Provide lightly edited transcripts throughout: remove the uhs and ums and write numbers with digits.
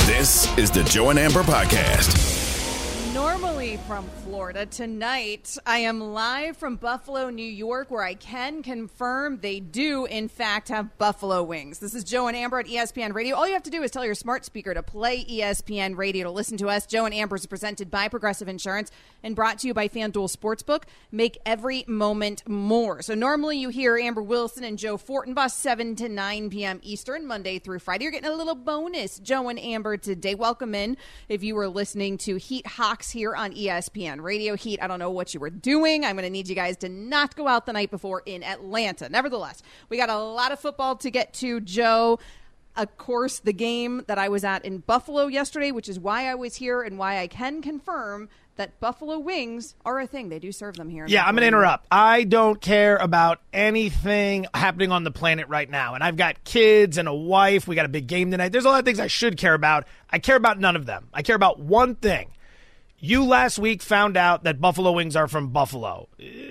This is the Joe and Amber Podcast. Normally from Florida, tonight I am live from Buffalo, New York, where I can confirm they do, in fact, have buffalo wings. This is Joe and Amber at ESPN Radio. All you have to do is tell your smart speaker to play ESPN Radio to listen to us. Joe and Amber is presented by Progressive Insurance and brought to you by FanDuel Sportsbook. Make every moment more. So normally you hear Amber Wilson and Joe Fortenbus 7 to 9 p.m. Eastern, Monday through Friday. You're getting a little bonus Joe and Amber today. Welcome in if you were listening to Heat Hawks here on ESPN Radio. Heat, I don't know what you were doing. I'm going to need you guys to not go out the night before in Atlanta. Nevertheless, we got a lot of football to get to, Joe. Of course, the game that I was at in Buffalo yesterday, which is why I was here and why I can confirm that buffalo wings are a thing. They do serve them here. Yeah, I'm going to interrupt. I don't care about anything happening on the planet right now. And I've got kids and a wife. We got a big game tonight. There's a lot of things I should care about. I care about none of them. I care about one thing. You last week found out that buffalo wings are from Buffalo.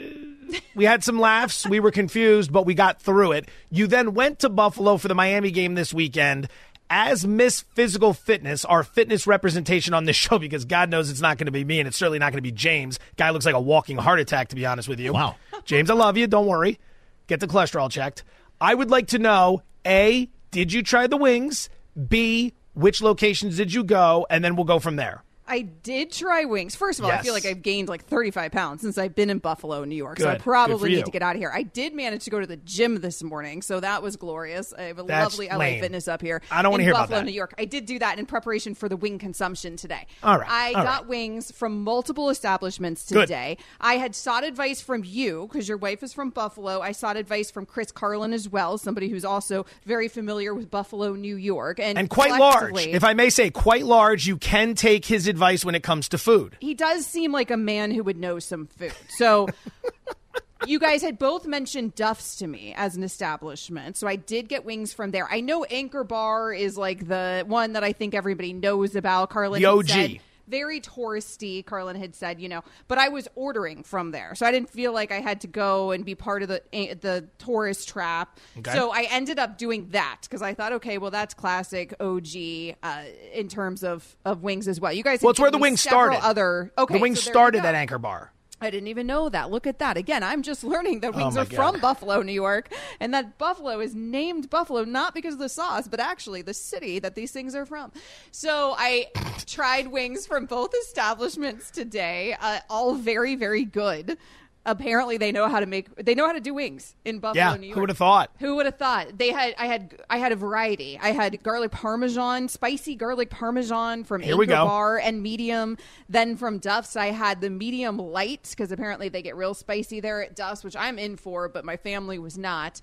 We had some laughs. We were confused, but we got through it. You then went to Buffalo for the Miami game this weekend as Miss Physical Fitness, our fitness representation on this show, because God knows it's not going to be me, and it's certainly not going to be James. Guy looks like a walking heart attack, to be honest with you. Wow. James, I love you. Don't worry. Get the cholesterol checked. I would like to know, A, did you try the wings? B, which locations did you go? And then we'll go from there. I did try wings. First of all, Yes. I feel like I've gained like 35 pounds since I've been in Buffalo, New York. So Good. I Good probably for you. need to get out of here. I did manage to go to the gym this morning, so that was glorious. I have a That's lovely LA lame. Fitness up here. I don't want to hear about Buffalo, that. New York. I did do that in preparation for the wing consumption today. All right. I All got right. wings from multiple establishments Good. today. I had sought advice from you because your wife is from Buffalo. I sought advice from Chris Carlin as well, somebody who's also very familiar with Buffalo, New York. And quite large. collectively- If I may say, quite large. You can take his advice when it comes to food. He does seem like a man who would know some food. So you guys had both mentioned Duff's to me as an establishment. So I did get wings from there. I know Anchor Bar is like the one that I think everybody knows about. Carlin The had OG. said, very touristy, Carlin had said, but I was ordering from there. So I didn't feel like I had to go and be part of the tourist trap. Okay. So I ended up doing that because I thought, okay, well, that's classic OG in terms of wings as well. You guys, Well, it's where the wings started. The The wings started at Anchor Bar. I didn't even know that. Look at that. Again, I'm just learning that wings my are God. from Buffalo, New York, and that Buffalo is named Buffalo not because of the sauce, but actually the city that these things are from. So I tried wings from both establishments today, all very, very good. Apparently, they know how to do wings in Buffalo, Yeah, New York. who would have thought? Who would have thought? I had a variety. I had garlic parmesan, spicy garlic parmesan from Here we Anchor go. Bar and medium. Then from Duff's, I had the medium light because apparently they get real spicy there at Duff's, which I'm in for, but my family was not.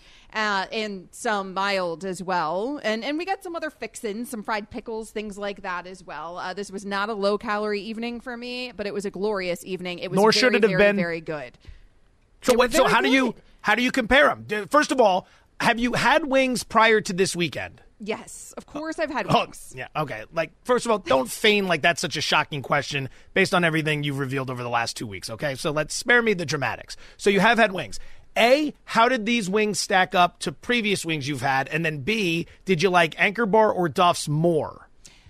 And some mild as well. And we got some other fixins, some fried pickles, things like that as well. This was not a low calorie evening for me, but it was a glorious evening. It was Nor very, should it have very, been. very good. So They were what? So very how do you compare them? First of all, have you had wings prior to this weekend? Yes, of course I've had Oh, wings. yeah. Okay. Like, first of all, don't feign like that's such a shocking question based on everything you've revealed over the last 2 weeks. Okay. So let's spare me the dramatics. So you have had wings. A, how did these wings stack up to previous wings you've had? And then B, did you like Anchor Bar or Duff's more?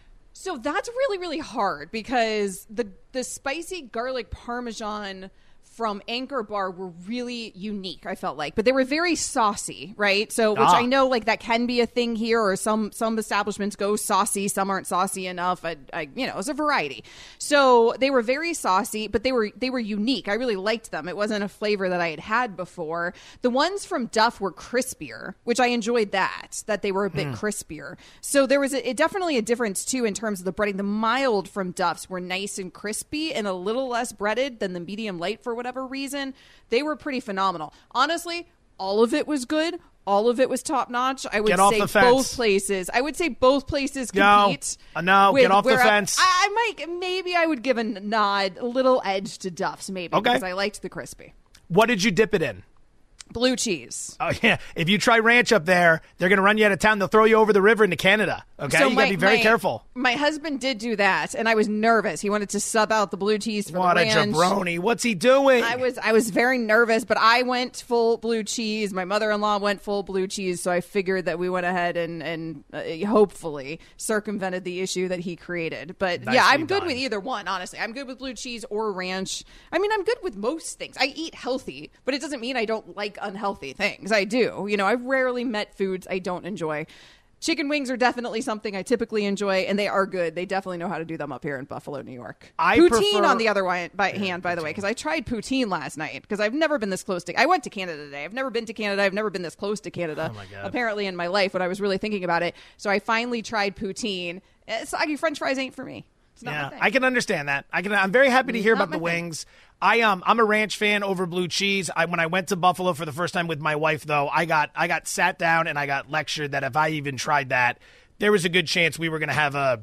So that's really, really hard because the spicy garlic parmesan from Anchor Bar were really unique, I felt like. But they were very saucy, right? So, which I know, like, that can be a thing here, or some establishments go saucy, some aren't saucy enough. It's a variety. So they were very saucy, but they were unique. I really liked them. It wasn't a flavor that I had before. The ones from Duff were crispier, which I enjoyed that they were a bit crispier. So there was definitely a difference, too, in terms of the breading. The mild from Duff's were nice and crispy and a little less breaded than the medium light for whatever reason. They were pretty phenomenal. Honestly, all of it was good. All of it was top notch. I would Get off say the fence. both places. I would say both places No. compete. No, get off the fence. Maybe I would give a nod, a little edge to Duff's maybe Okay. because I liked the crispy. What did you dip it in? Blue cheese. Oh, yeah. If you try ranch up there, they're going to run you out of town. They'll throw you over the river into Canada. Okay? So you got to be very careful. My husband did do that, and I was nervous. He wanted to sub out the blue cheese for the ranch. What a jabroni. What's he doing? I was very nervous, but I went full blue cheese. My mother-in-law went full blue cheese, so I figured that we went ahead and hopefully circumvented the issue that he created. But Nicely I'm good done. with either one, honestly. I'm good with blue cheese or ranch. I mean, I'm good with most things. I eat healthy, but it doesn't mean I don't like unhealthy things. I do. I've rarely met foods I don't enjoy. Chicken wings are definitely something I typically enjoy, and they are good. They definitely know how to do them up here in Buffalo, New York. Poutine, on the other hand, by the way, because I tried poutine last night, because I've never been this close to... I went to Canada today. I've never been to Canada. I've never been this close to Canada, Oh my God. apparently, in my life when I was really thinking about it. So I finally tried poutine. Soggy French fries ain't for me. It's not my thing. I can understand that. I'm very happy to hear Not about the my thing. wings. I'm a ranch fan over blue cheese. When I went to Buffalo for the first time with my wife, though, I got sat down and I got lectured that if I even tried that, there was a good chance we were going to have a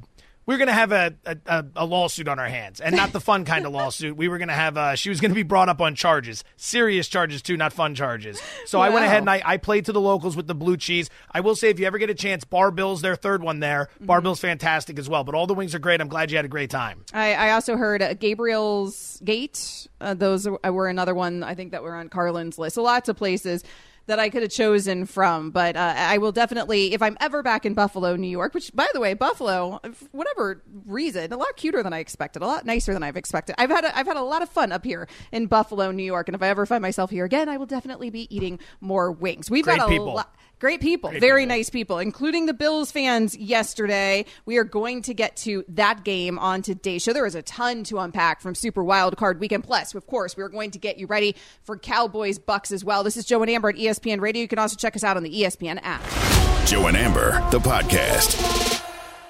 lawsuit on our hands, and not the fun kind of lawsuit. We were going to have she was going to be brought up on charges, serious charges too, not fun charges. So I went ahead and I played to the locals with the blue cheese. I will say, if you ever get a chance, Bar Bill's their third one there. Bar Bill's fantastic as well, but all the wings are great. I'm glad you had a great time. I also heard Gabriel's Gate. Those were another one, I think, that were on Carlin's list. So lots of places that I could have chosen from, but I will definitely, if I'm ever back in Buffalo, New York, which, by the way, Buffalo, for whatever reason, a lot cuter than I expected, a lot nicer than I've expected. I've had a lot of fun up here in Buffalo, New York, and if I ever find myself here again, I will definitely be eating more wings. We've got a lot. Great people, very nice people, including the Bills fans yesterday. We are going to get to that game on today's show. There is a ton to unpack from Super Wild Card Weekend. Plus, of course, we're going to get you ready for Cowboys Bucks as well. This is Joe and Amber at ESPN Radio. You can also check us out on the ESPN app. Joe and Amber, the podcast.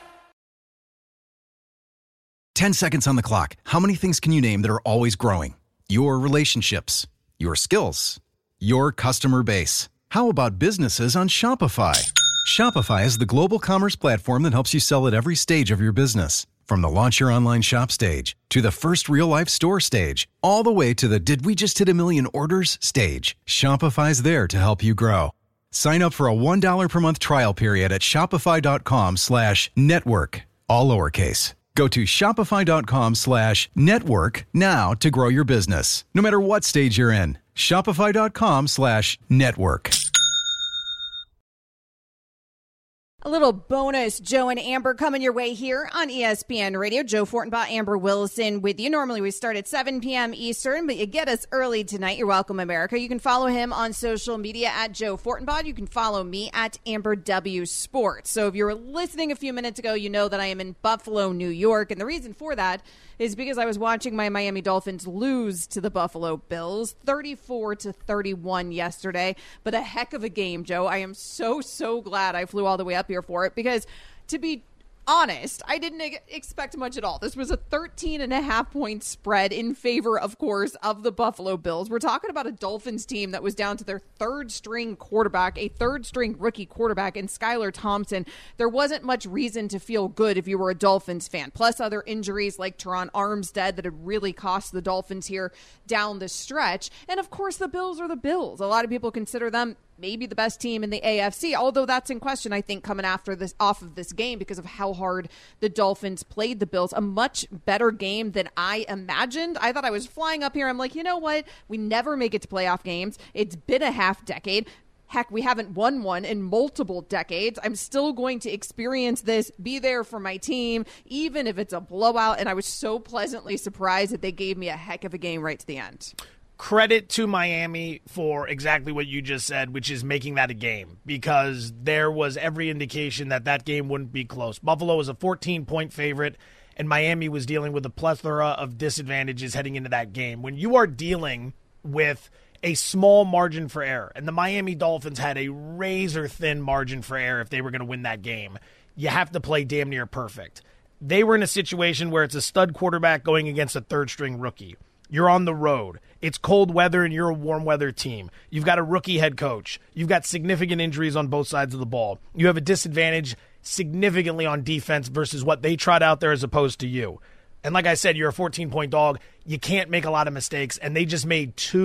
10 seconds on the clock. How many things can you name that are always growing? Your relationships, your skills, your customer base. How about businesses on Shopify? Shopify is the global commerce platform that helps you sell at every stage of your business. From the launch your online shop stage, to the first real-life store stage, all the way to the did we just hit 1 million orders stage. Shopify's there to help you grow. Sign up for a $1 per month trial period at shopify.com/network, all lowercase. Go to shopify.com/network now to grow your business, no matter what stage you're in. Shopify.com/network. A little bonus Joe and Amber coming your way here on ESPN Radio. Joe Fortenbaugh, Amber Wilson with you. Normally we start at 7 p.m. Eastern, but you get us early tonight. You're welcome, America. You can follow him on social media at Joe Fortenbaugh. You can follow me at Amber W Sports. So if you were listening a few minutes ago, you know that I am in Buffalo, New York. And the reason for that is because I was watching my Miami Dolphins lose to the Buffalo Bills 34-31 yesterday. But a heck of a game, Joe. I am so glad I flew all the way up here for it, because to be honest, I didn't expect much at all. This was a 13.5-point spread in favor, of course, of the Buffalo Bills. We're talking about a Dolphins team that was down to their third-string quarterback, a third-string rookie quarterback in Skylar Thompson. There wasn't much reason to feel good if you were a Dolphins fan. Plus other injuries like Teron Armstead that had really cost the Dolphins here down the stretch. And, of course, the Bills are the Bills. A lot of people consider them maybe the best team in the AFC, although that's in question, I think, coming off of this game because of how hard the Dolphins played the Bills. A much better game than I imagined. I thought I was flying up here. I'm like, you know what? We never make it to playoff games. It's been a half decade. Heck, we haven't won one in multiple decades. I'm still going to experience this, be there for my team, even if it's a blowout. And I was so pleasantly surprised that they gave me a heck of a game right to the end. Credit to Miami for exactly what you just said, which is making that a game, because there was every indication that game wouldn't be close. Buffalo was a 14-point favorite, and Miami was dealing with a plethora of disadvantages heading into that game. When you are dealing with a small margin for error, and the Miami Dolphins had a razor-thin margin for error if they were going to win that game, you have to play damn near perfect. They were in a situation where it's a stud quarterback going against a third-string rookie. You're on the road. It's cold weather, and you're a warm weather team. You've got a rookie head coach. You've got significant injuries on both sides of the ball. You have a disadvantage significantly on defense versus what they tried out there as opposed to you. And like I said, you're a 14-point dog. You can't make a lot of mistakes, and they just made two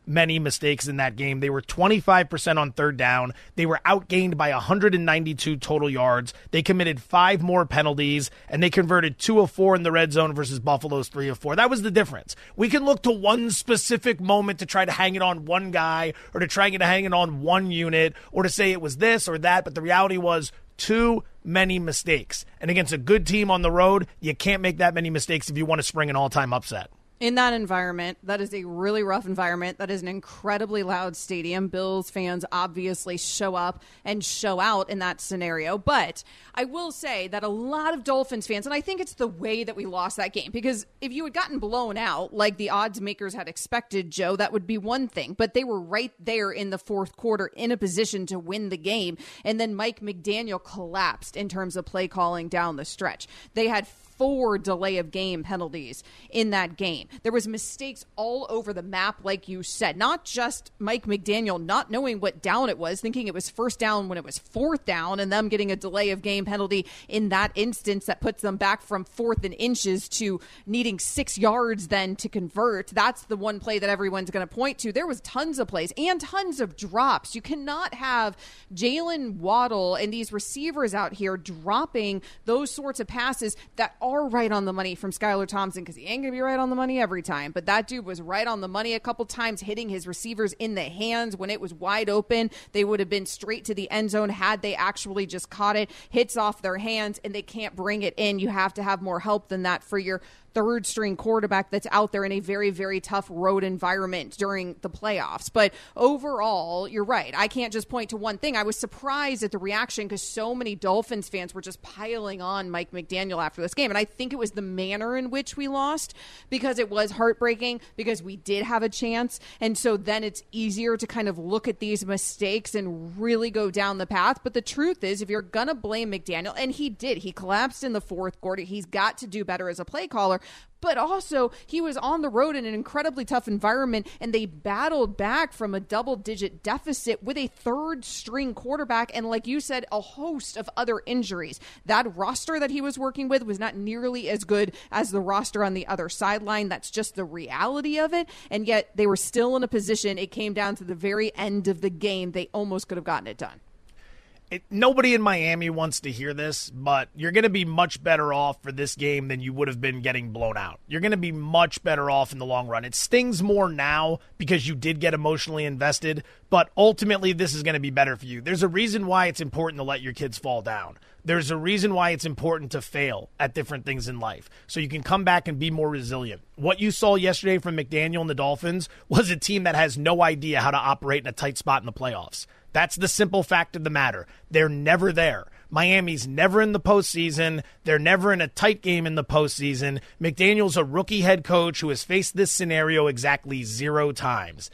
many mistakes in that game. They were 25% on third down. They were outgained by 192 total yards. They committed 5 more penalties, and they converted 2 of 4 in the red zone versus Buffalo's 3 of 4. That was the difference. We can look to one specific moment to try to hang it on one guy or to try to hang it on one unit or to say it was this or that, but the reality was too many mistakes. And against a good team on the road, you can't make that many mistakes if you want to spring an all-time upset. In that environment, that is a really rough environment. That is an incredibly loud stadium. Bills fans obviously show up and show out in that scenario. But I will say that a lot of Dolphins fans, and I think it's the way that we lost that game, because if you had gotten blown out like the odds makers had expected, Joe, that would be one thing. But they were right there in the fourth quarter in a position to win the game. And then Mike McDaniel collapsed in terms of play calling down the stretch. They had 4 delay of game penalties in that game. There was mistakes all over the map, like you said. Not just Mike McDaniel not knowing what down it was, thinking it was first down when it was fourth down, and them getting a delay of game penalty in that instance that puts them back from 4th and inches to needing 6 yards then to convert. That's the one play that everyone's going to point to. There was tons of plays and tons of drops. You cannot have Jalen Waddle and these receivers out here dropping those sorts of passes that are right on the money from Skylar Thompson, because he ain't going to be right on the money every time. But that dude was right on the money a couple times, hitting his receivers in the hands when it was wide open. They would have been straight to the end zone had they actually just caught it. Hits off their hands, and they can't bring it in. You have to have more help than that for your third string quarterback that's out there in a very, very tough road environment during the playoffs. But overall, you're right. I can't just point to one thing. I was surprised at the reaction because so many Dolphins fans were just piling on Mike McDaniel after this game. And I think it was the manner in which we lost, because it was heartbreaking, because we did have a chance. And so then it's easier to kind of look at these mistakes and really go down the path. But the truth is, if you're going to blame McDaniel, and he did, he collapsed in the fourth quarter. He's got to do better as a play caller. But also, he was on the road in an incredibly tough environment, and they battled back from a double-digit deficit with a third-string quarterback and, like you said, a host of other injuries. That roster that he was working with was not nearly as good as the roster on the other sideline. That's just the reality of it, and yet they were still in a position. It came down to the very end of the game. They almost could have gotten it done. Nobody in Miami wants to hear this, but you're going to be much better off for this game than you would have been getting blown out. You're going to be much better off in the long run. It stings more now because you did get emotionally invested, but ultimately this is going to be better for you. There's a reason why it's important to let your kids fall down. There's a reason why it's important to fail at different things in life, so you can come back and be more resilient. What you saw yesterday from McDaniel and the Dolphins was a team that has no idea how to operate in a tight spot in the playoffs. That's the simple fact of the matter. They're never there. Miami's never in the postseason. They're never in a tight game in the postseason. McDaniel's a rookie head coach who has faced this scenario exactly 0 times.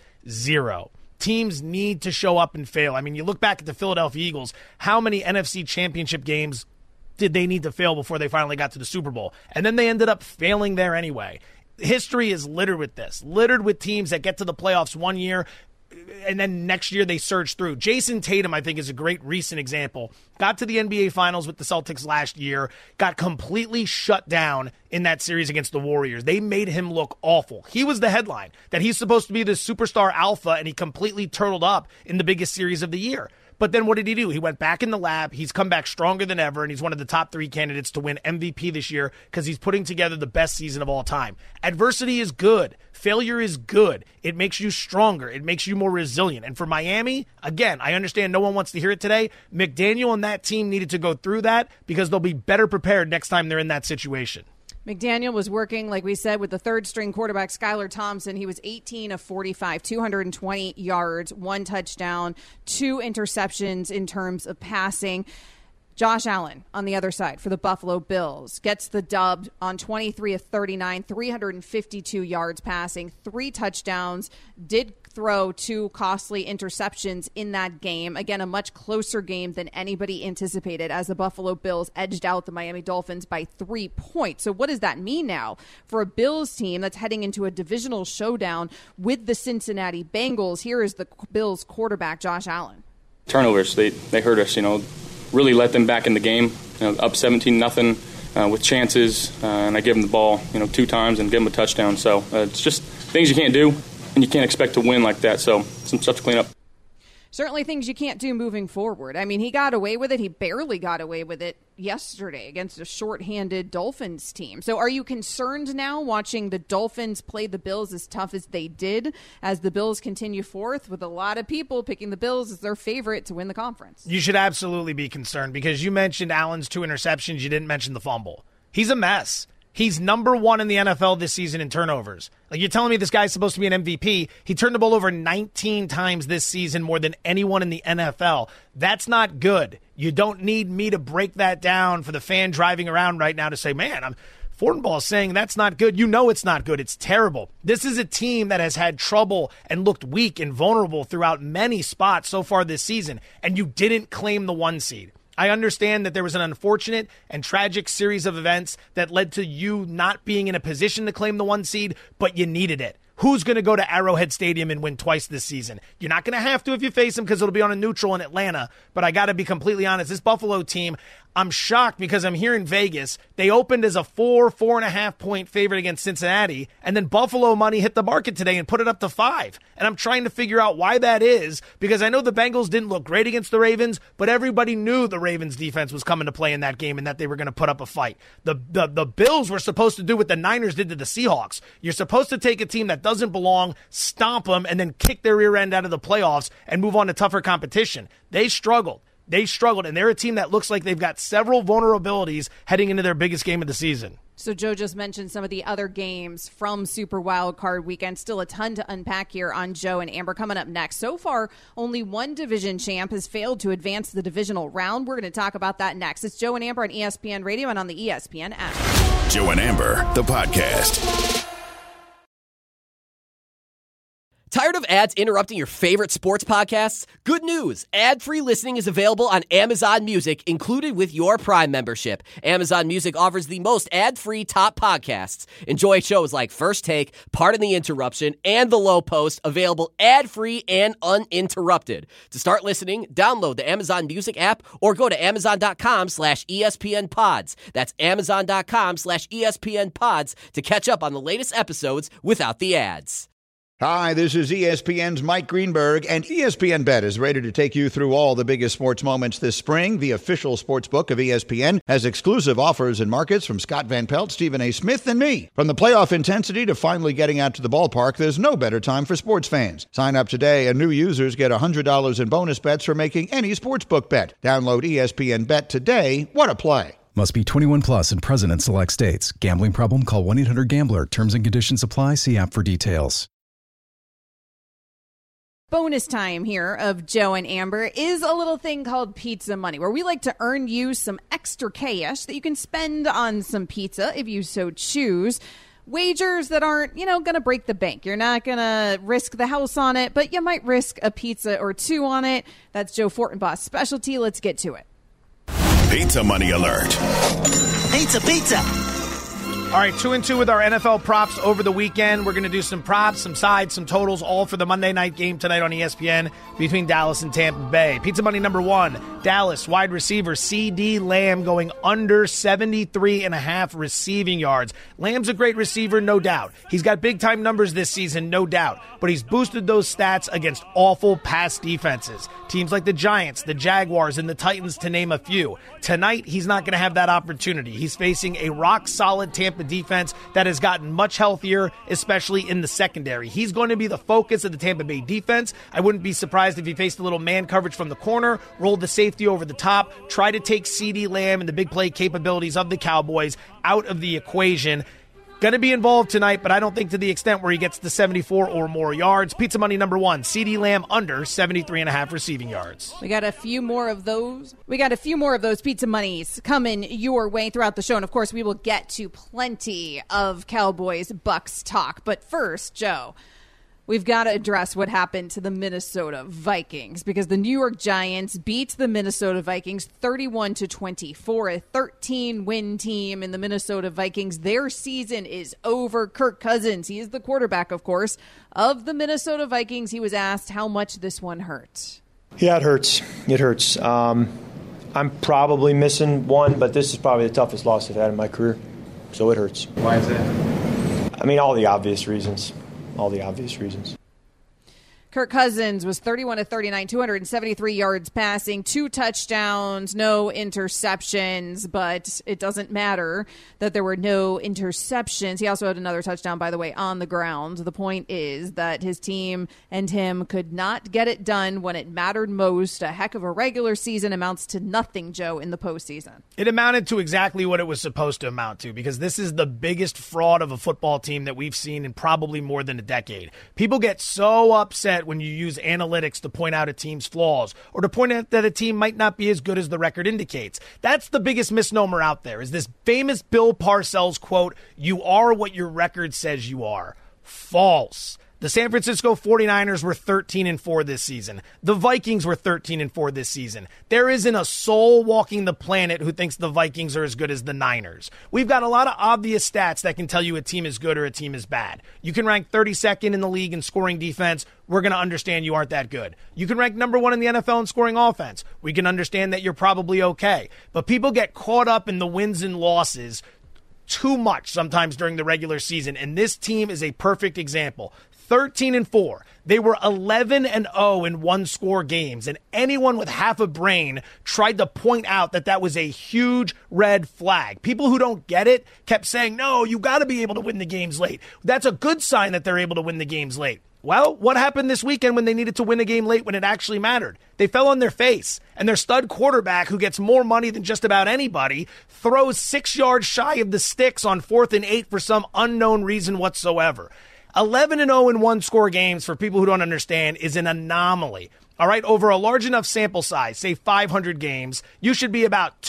0. Teams need to show up and fail. I mean, you look back at the Philadelphia Eagles, how many NFC championship games did they need to fail before they finally got to the Super Bowl? And then they ended up failing there anyway. History is littered with this, littered with teams that get to the playoffs one year, and then next year they surge through. Jason Tatum, I think, is a great recent example. Got to the NBA Finals with the Celtics last year, got completely shut down in that series against the Warriors. They made him look awful. He was the headline, that he's supposed to be the superstar alpha, and he completely turtled up in the biggest series of the year. But then what did he do? He went back in the lab. He's come back stronger than ever, and he's one of the top 3 candidates to win MVP this year because he's putting together the best season of all time. Adversity is good. Failure is good. It makes you stronger. It makes you more resilient. And for Miami, again, I understand no one wants to hear it today. McDaniel and that team needed to go through that because they'll be better prepared next time they're in that situation. McDaniel was working, like we said, with the third-string quarterback, Skylar Thompson. He was 18 of 45, 220 yards, 1 touchdown, 2 interceptions in terms of passing. Josh Allen on the other side for the Buffalo Bills gets the dub on 23 of 39, 352 yards passing, 3 touchdowns, did throw 2 costly interceptions in that game. Again, a much closer game than anybody anticipated as the Buffalo Bills edged out the Miami Dolphins by 3 points. So what does that mean now for a Bills team that's heading into a divisional showdown with the Cincinnati Bengals? Here is the Bills quarterback, Josh Allen. Turnovers, they hurt us, really let them back in the game, up 17-0 with chances, and I give them the ball, 2 times and give them a touchdown. So it's just things you can't do. and you can't expect to win like that. So some stuff to clean up. Certainly things you can't do moving forward. I mean, he got away with it. He barely got away with it yesterday against a shorthanded Dolphins team. So are you concerned now watching the Dolphins play the Bills as tough as they did as the Bills continue forth, with a lot of people picking the Bills as their favorite to win the conference? You should absolutely be concerned, because you mentioned Allen's 2 interceptions. You didn't mention the fumble. He's a mess. He's number 1 in the NFL this season in turnovers. Like, you're telling me this guy's supposed to be an MVP. He turned the ball over 19 times this season, more than anyone in the NFL. That's not good. You don't need me to break that down for the fan driving around right now to say, man, Fortenbaugh is saying that's not good. You know it's not good. It's terrible. This is a team that has had trouble and looked weak and vulnerable throughout many spots so far this season, and you didn't claim the 1 seed. I understand that there was an unfortunate and tragic series of events that led to you not being in a position to claim the 1 seed, but you needed it. Who's going to go to Arrowhead Stadium and win twice this season? You're not going to have to if you face them, because it'll be on a neutral in Atlanta. But I got to be completely honest, this Buffalo team, I'm shocked, because I'm here in Vegas. They opened as a 4.5 point favorite against Cincinnati, and then Buffalo money hit the market today and put it up to 5. And I'm trying to figure out why that is, because I know the Bengals didn't look great against the Ravens, but everybody knew the Ravens defense was coming to play in that game and that they were going to put up a fight. The Bills were supposed to do what the Niners did to the Seahawks. You're supposed to take a team that doesn't belong, stomp them, and then kick their rear end out of the playoffs and move on to tougher competition. They struggled, and they're a team that looks like they've got several vulnerabilities heading into their biggest game of the season. So Joe just mentioned some of the other games from Super Wildcard Weekend. Still a ton to unpack here on Joe and Amber coming up next. So far, only one division champ has failed to advance the divisional round. We're going to talk about that next. It's Joe and Amber on ESPN Radio and on the ESPN app. Joe and Amber, the podcast. Tired of ads interrupting your favorite sports podcasts? Good news! Ad-free listening is available on Amazon Music, included with your Prime membership. Amazon Music offers the most ad-free top podcasts. Enjoy shows like First Take, Pardon the Interruption, and The Low Post, available ad-free and uninterrupted. To start listening, download the Amazon Music app or go to amazon.com/ESPNpods. That's amazon.com/ESPNpods to catch up on the latest episodes without the ads. Hi, this is ESPN's Mike Greenberg, and ESPN Bet is ready to take you through all the biggest sports moments this spring. The official sports book of ESPN has exclusive offers and markets from Scott Van Pelt, Stephen A. Smith, and me. From the playoff intensity to finally getting out to the ballpark, there's no better time for sports fans. Sign up today, and new users get $100 in bonus bets for making any sportsbook bet. Download ESPN Bet today. What a play. Must be 21 plus and present in select states. Gambling problem? Call 1-800-GAMBLER. Terms and conditions apply. See app for details. Bonus time here of Joe and Amber is a little thing called Pizza Money, where we like to earn you some extra cash that you can spend on some pizza if you so choose. Wagers that aren't, going to break the bank. You're not going to risk the house on it, but you might risk a pizza or two on it. That's Joe Fortenbaugh's specialty. Let's get to it. Pizza Money Alert. Pizza, pizza. All right, 2-2 with our NFL props over the weekend. We're going to do some props, some sides, some totals, all for the Monday night game tonight on ESPN between Dallas and Tampa Bay. Pizza Money number 1, Dallas wide receiver CeeDee Lamb going under 73.5 receiving yards. Lamb's a great receiver, no doubt. He's got big-time numbers this season, no doubt. But he's boosted those stats against awful pass defenses. Teams like the Giants, the Jaguars, and the Titans, to name a few. Tonight, he's not going to have that opportunity. He's facing a rock-solid Tampa defense that has gotten much healthier, especially in the secondary. He's going to be the focus of the Tampa Bay defense. I wouldn't be surprised if he faced a little man coverage from the corner, rolled the safety over the top, try to take CeeDee Lamb and the big play capabilities of the Cowboys out of the equation. Going to be involved tonight, but I don't think to the extent where he gets to 74 or more yards. Pizza Money number 1, CeeDee Lamb under 73.5 receiving yards. We got a few more of those. Pizza Monies coming your way throughout the show. And, of course, we will get to plenty of Cowboys-Bucks talk. But first, Joe, we've got to address what happened to the Minnesota Vikings, because the New York Giants beat the Minnesota Vikings 31-24, a 13-win team in the Minnesota Vikings. Their season is over. Kirk Cousins, he is the quarterback, of course, of the Minnesota Vikings. He was asked how much this one hurt. Yeah, it hurts. It hurts. I'm probably missing one, but this is probably the toughest loss I've had in my career, so it hurts. Why is that? I mean, all the obvious reasons. Kirk Cousins was 31 of 39, 273 yards passing, 2 touchdowns, no interceptions, but it doesn't matter that there were no interceptions. He also had another touchdown, by the way, on the ground. The point is that his team and him could not get it done when it mattered most. A heck of a regular season amounts to nothing, Joe, in the postseason. It amounted to exactly what it was supposed to amount to, because this is the biggest fraud of a football team that we've seen in probably more than a decade. People get so upset when you use analytics to point out a team's flaws or to point out that a team might not be as good as the record indicates. That's the biggest misnomer out there, is this famous Bill Parcells quote, "You are what your record says you are." False. The San Francisco 49ers were 13-4 this season. The Vikings were 13-4 this season. There isn't a soul walking the planet who thinks the Vikings are as good as the Niners. We've got a lot of obvious stats that can tell you a team is good or a team is bad. You can rank 32nd in the league in scoring defense. We're going to understand you aren't that good. You can rank number 1 in the NFL in scoring offense. We can understand that you're probably okay. But people get caught up in the wins and losses too much sometimes during the regular season, and this team is a perfect example. 13-4. They were 11-0 in one-score games, and anyone with half a brain tried to point out that that was a huge red flag. People who don't get it kept saying, no, you got to be able to win the games late. That's a good sign that they're able to win the games late. Well, what happened this weekend when they needed to win a game late when it actually mattered? They fell on their face, and their stud quarterback, who gets more money than just about anybody, throws 6 yards shy of the sticks on 4th and 8 for some unknown reason whatsoever. 11-0 in one-score games, for people who don't understand, is an anomaly. All right, over a large enough sample size, say 500 games, you should be about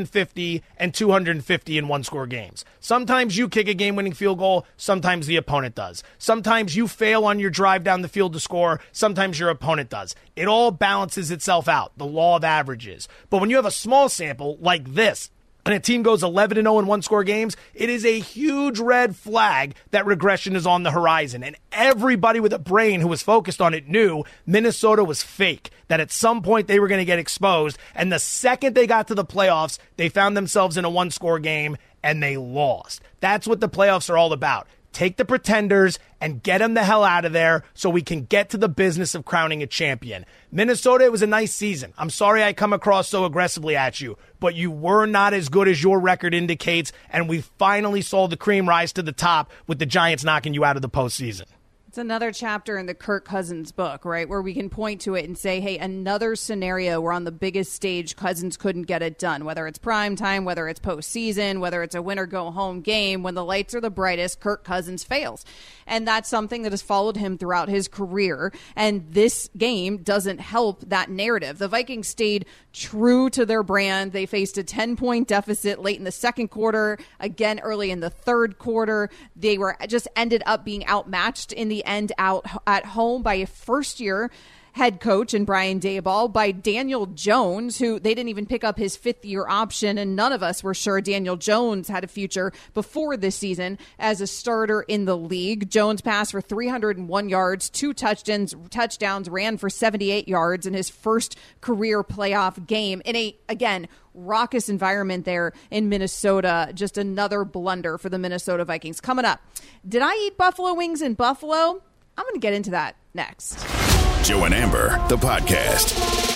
250 and 250 in one-score games. Sometimes you kick a game-winning field goal, sometimes the opponent does. Sometimes you fail on your drive down the field to score, sometimes your opponent does. It all balances itself out, the law of averages. But when you have a small sample like this, and a team goes 11-0 in one-score games, it is a huge red flag that regression is on the horizon. And everybody with a brain who was focused on it knew Minnesota was fake, that at some point they were going to get exposed. And the second they got to the playoffs, they found themselves in a one-score game, and they lost. That's what the playoffs are all about. Take the pretenders and get them the hell out of there so we can get to the business of crowning a champion. Minnesota, it was a nice season. I'm sorry I come across so aggressively at you, but you were not as good as your record indicates, and we finally saw the cream rise to the top with the Giants knocking you out of the postseason. It's another chapter in the Kirk Cousins book, right, where we can point to it and say, hey, another scenario where on the biggest stage Cousins couldn't get it done, whether it's prime time, whether it's postseason, whether it's a win-or-go-home game. When the lights are the brightest, Kirk Cousins fails. And that's something that has followed him throughout his career. And this game doesn't help that narrative. The Vikings stayed true to their brand. They faced a 10-point deficit late in the second quarter, again early in the third quarter. They were just ended up being outmatched in the end out at home by a first-year head coach and Brian Daboll, by Daniel Jones, who they didn't even pick up his fifth-year option, and none of us were sure Daniel Jones had a future before this season as a starter in the league. Jones passed for 301 yards, 2 touchdowns, ran for 78 yards in his first career playoff game in a, again, raucous environment there in Minnesota. Just another blunder for the Minnesota Vikings. Coming up, did I eat buffalo wings in Buffalo? I'm going to get into that next. Joe and Amber, the podcast.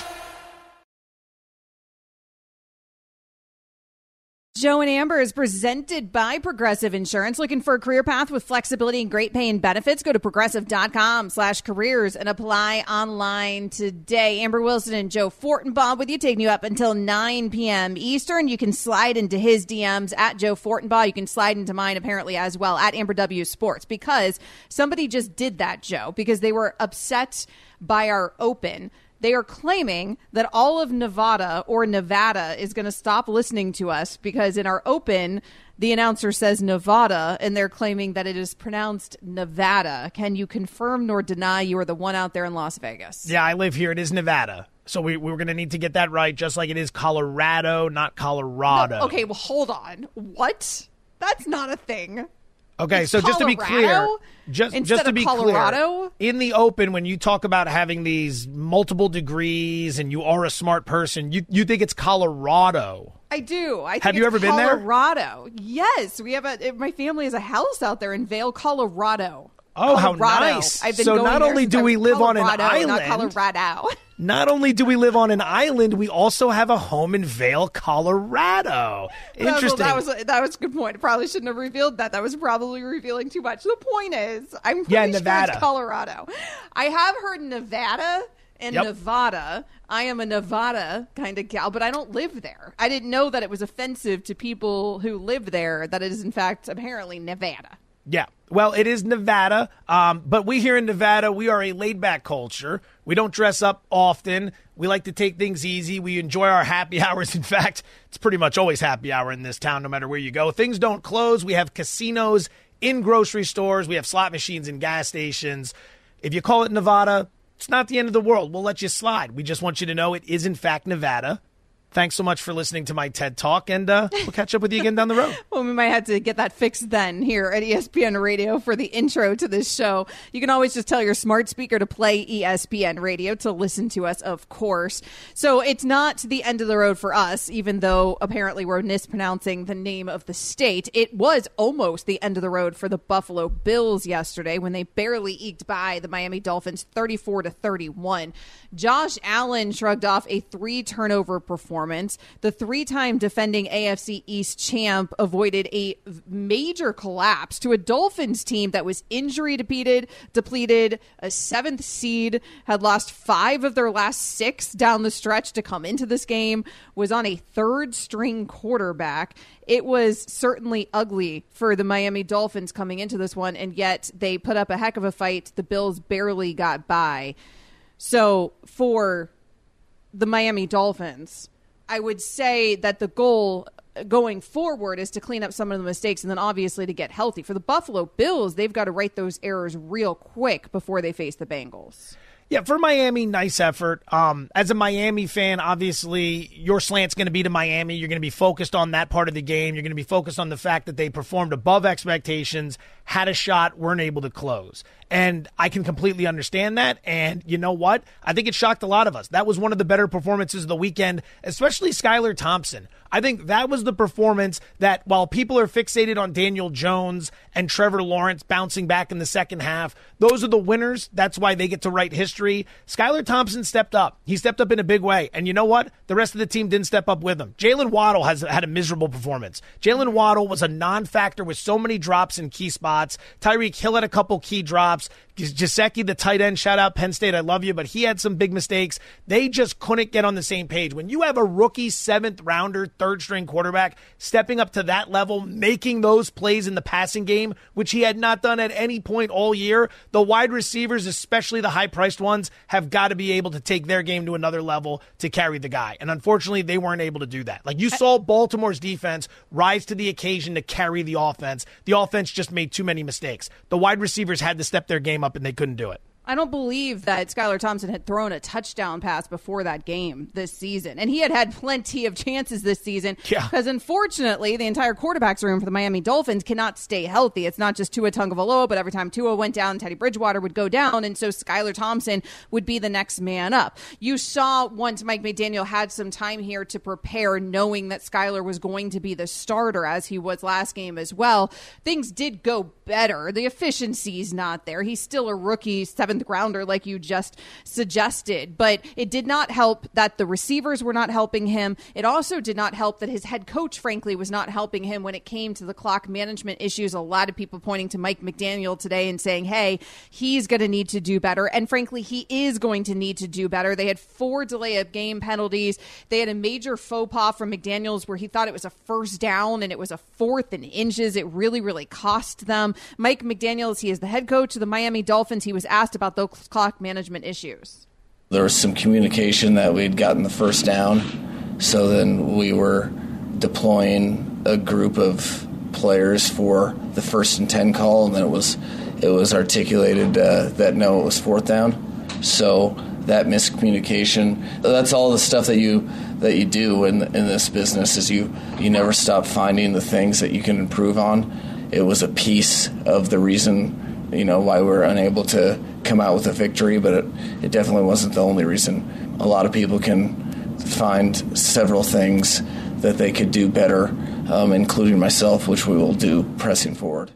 Joe and Amber is presented by Progressive Insurance. Looking for a career path with flexibility and great pay and benefits? Go to progressive.com/careers and apply online today. Amber Wilson and Joe Fortenbaugh with you, taking you up until 9 p.m. Eastern. You can slide into his DMs at Joe Fortenbaugh. You can slide into mine apparently as well at Amber W Sports, because somebody just did that, Joe, because they were upset by our open. They are claiming that all of Nevada is going to stop listening to us because in our open, the announcer says Nevada, and they're claiming that it is pronounced Nevada. Can you confirm nor deny you are the one out there in Las Vegas? Yeah, I live here. It is Nevada. So we're going to need to get that right, just like it is Colorado, not Colorado. No, okay, well, hold on. What? That's not a thing. Okay, it's so Colorado? just to be clear, just to be Colorado? clear, in the open, when you talk about having these multiple degrees and you are a smart person, you think it's Colorado. I do. Have you ever been there? Colorado. Yes, we have my family has a house out there in Vail, Colorado. Oh, Colorado. how nice. I've been so going not there only do we live on an island, not Colorado. Not only do we live on an island, we also have a home in Vail, Colorado. Interesting. That was a good point. I probably shouldn't have revealed that. That was probably revealing too much. The point is, I'm pretty sure it's Colorado. I have heard Nevada and Nevada. I am a Nevada kind of gal, but I don't live there. I didn't know that it was offensive to people who live there that it is, in fact, apparently Nevada. Yeah. Well, it is Nevada, but we here in Nevada, we are a laid-back culture. We don't dress up often. We like to take things easy. We enjoy our happy hours. In fact, it's pretty much always happy hour in this town, no matter where you go. Things don't close. We have casinos in grocery stores. We have slot machines in gas stations. If you call it Nevada, it's not the end of the world. We'll let you slide. We just want you to know it is, in fact, Nevada. Thanks so much for listening to my TED Talk, and we'll catch up with you again down the road. Well, we might have to get that fixed then here at ESPN Radio for the intro to this show. You can always just tell your smart speaker to play ESPN Radio to listen to us, of course. So it's not the end of the road for us, even though apparently we're mispronouncing the name of the state. It was almost the end of the road for the Buffalo Bills yesterday when they barely eked by the Miami Dolphins 34-31. Josh Allen shrugged off a 3-turnover performance. The 3-time defending AFC East champ avoided a major collapse to a Dolphins team that was injury depleted, a 7th seed, had lost 5 of their last 6 down the stretch to come into this game, was on a 3rd-string quarterback. It was certainly ugly for the Miami Dolphins coming into this one, and yet they put up a heck of a fight. The Bills barely got by. So for the Miami Dolphins, I would say that the goal going forward is to clean up some of the mistakes and then obviously to get healthy. For the Buffalo Bills, they've got to right those errors real quick before they face the Bengals. Yeah, for Miami, nice effort. As a Miami fan, obviously, your slant's going to be to Miami. You're going to be focused on that part of the game. You're going to be focused on the fact that they performed above expectations, had a shot, weren't able to close. And I can completely understand that. And you know what? I think it shocked a lot of us. That was one of the better performances of the weekend, especially Skylar Thompson. I think that was the performance that, while people are fixated on Daniel Jones and Trevor Lawrence bouncing back in the second half, those are the winners. That's why they get to write history. Skylar Thompson stepped up. He stepped up in a big way. And you know what? The rest of the team didn't step up with him. Jalen Waddle has had a miserable performance. Jalen Waddle was a non-factor with so many drops in key spots. Tyreek Hill had a couple key drops. Gesicki, the tight end, shout out Penn State, I love you, but he had some big mistakes. They just couldn't get on the same page. When you have a rookie 7th-rounder, 3rd-string quarterback stepping up to that level, making those plays in the passing game, which he had not done at any point all year, the wide receivers, especially the high-priced ones, have got to be able to take their game to another level to carry the guy. And unfortunately, they weren't able to do that. Like, you saw Baltimore's defense rise to the occasion to carry the offense. The offense just made too many mistakes. The wide receivers had to step their game up, and they couldn't do it. I don't believe that Skylar Thompson had thrown a touchdown pass before that game this season. And he had plenty of chances this season. Because unfortunately, the entire quarterback's room for the Miami Dolphins cannot stay healthy. It's not just Tua Tagovailoa, but every time Tua went down, Teddy Bridgewater would go down. And so Skylar Thompson would be the next man up. You saw once Mike McDaniel had some time here to prepare, knowing that Skylar was going to be the starter, as he was last game as well, things did go better. The efficiency's not there. He's still a rookie 7th grounder, like you just suggested, but it did not help that the receivers were not helping him. It also did not help that his head coach, frankly, was not helping him when it came to the clock management issues. A lot of people pointing to Mike McDaniel today and saying, hey, he's going to need to do better. And frankly, he is going to need to do better. They had 4 delay of game penalties. They had a major faux pas from McDaniels where he thought it was a 1st down and it was a 4th and inches. It really, really cost them. Mike McDaniels, he is the head coach of the Miami Dolphins. He was asked about those clock management issues. There was some communication that we'd gotten the 1st down, so then we were deploying a group of players for the 1st and 10 call, and then it was articulated that no, it was 4th down. So that miscommunication, that's all the stuff that you do in this business, is you never stop finding the things that you can improve on. It was a piece of the reason, why we were unable to come out with a victory, but it definitely wasn't the only reason. A lot of people can find several things that they could do better, including myself, which we will do pressing forward.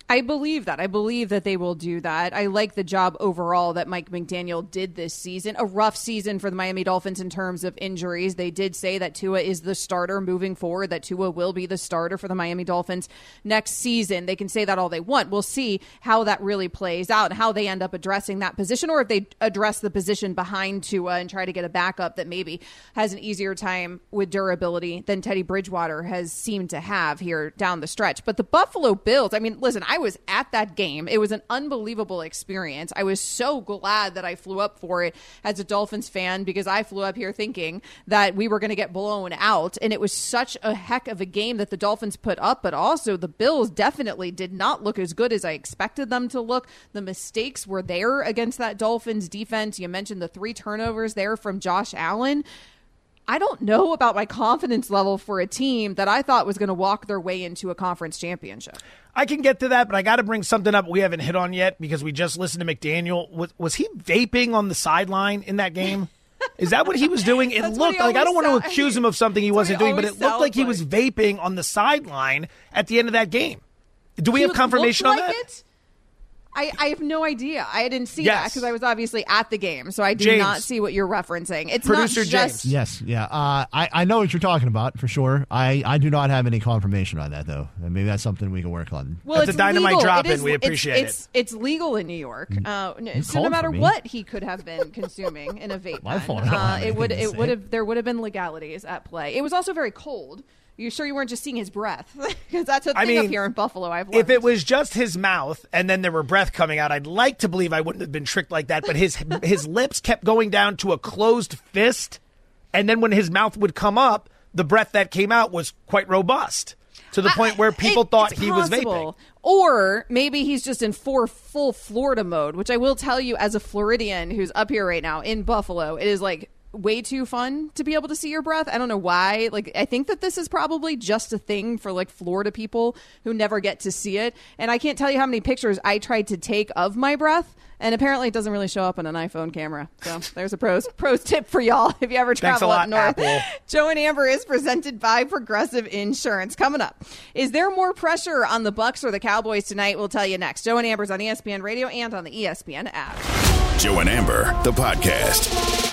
I believe that. I believe that they will do that. I like the job overall that Mike McDaniel did this season. A rough season for the Miami Dolphins in terms of injuries. They did say that Tua is the starter moving forward, that Tua will be the starter for the Miami Dolphins next season. They can say that all they want. We'll see how that really plays out and how they end up addressing that position, or if they address the position behind Tua and try to get a backup that maybe has an easier time with durability than Teddy Bridgewater has seemed to have here down the stretch. But the Buffalo Bills, I mean, listen, I was at that game. It was an unbelievable experience. I was so glad that I flew up for it as a Dolphins fan, because I flew up here thinking that we were going to get blown out. And it was such a heck of a game that the Dolphins put up, but also the Bills definitely did not look as good as I expected them to look. The mistakes were there against that Dolphins defense. You mentioned the 3 turnovers there from Josh Allen. I don't know about my confidence level for a team that I thought was going to walk their way into a conference championship. I can get to that, but I got to bring something up we haven't hit on yet, because we just listened to McDaniel. Was he vaping on the sideline in that game? Is that what he was doing? It looked like, I don't want to accuse him of something he wasn't doing, but it looked like he was vaping on the sideline at the end of that game. Do we have confirmation on that? I have no idea. I didn't see that because I was obviously at the game, so I do not see what you're referencing. It's Producer not just... James. Yes, yeah. I know what you're talking about for sure. I do not have any confirmation on that, though. And maybe that's something we can work on. Well, that's a dynamite drop-in. We appreciate it. It's legal in New York. So no matter what he could have been consuming in a vape pen, there would have been legalities at play. It was also very cold. You sure you weren't just seeing his breath? Because that's a thing up here in Buffalo, I've learned. If it was just his mouth and then there were breath coming out, I'd like to believe I wouldn't have been tricked like that. But his lips kept going down to a closed fist. And then when his mouth would come up, the breath that came out was quite robust, to the point where people thought he was vaping. Or maybe he's just in full Florida mode, which I will tell you as a Floridian who's up here right now in Buffalo, it is like way too fun to be able to see your breath. I don't know why. Like, I think that this is probably just a thing for like Florida people who never get to see it. And I can't tell you how many pictures I tried to take of my breath, and apparently it doesn't really show up on an iPhone camera. So there's a pros tip for y'all if you ever travel up north. Apple. Joe and Amber is presented by Progressive Insurance. Coming up, is there more pressure on the Bucs or the Cowboys tonight? We'll tell you next. Joe and Amber's on ESPN Radio and on the ESPN app. Joe and Amber, the podcast.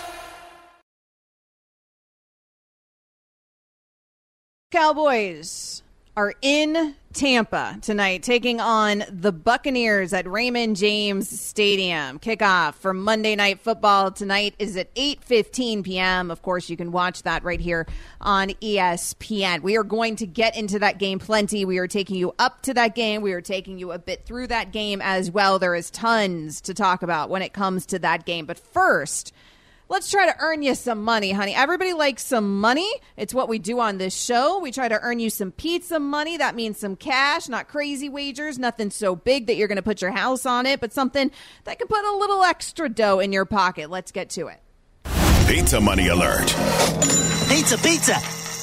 Cowboys are in Tampa tonight, taking on the Buccaneers at Raymond James Stadium. Kickoff for Monday Night Football tonight is at 8:15 p.m. Of course, you can watch that right here on ESPN. We are going to get into that game plenty. We are taking you up to that game. We are taking you a bit through that game as well. There is tons to talk about when it comes to that game. But first, let's try to earn you some money, honey. Everybody likes some money. It's what we do on this show. We try to earn you some pizza money. That means some cash, not crazy wagers, nothing so big that you're going to put your house on it, but something that can put a little extra dough in your pocket. Let's get to it. Pizza money alert. Pizza, pizza.